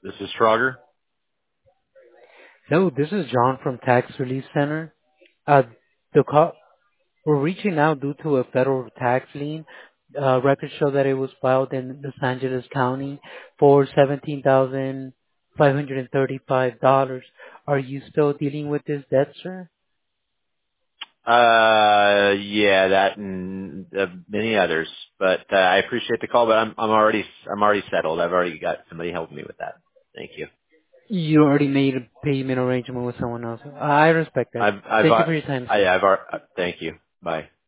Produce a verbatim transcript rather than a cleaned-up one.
This is Schrager. No, this is John from Tax Relief Center. Uh, the call, we're reaching out due to a federal tax lien. Uh, records show that it was filed in Los Angeles County for seventeen thousand five hundred and thirty-five dollars. Are you still dealing with this debt, sir? Uh, yeah, that and uh, many others. But uh, I appreciate the call, but I'm I'm already I'm already settled. I've already got somebody helping me with that. Thank you. You already made a payment arrangement with someone else. I respect that. I've I've Thank you uh, for your time, I, sir. I've already, uh, thank you. Bye.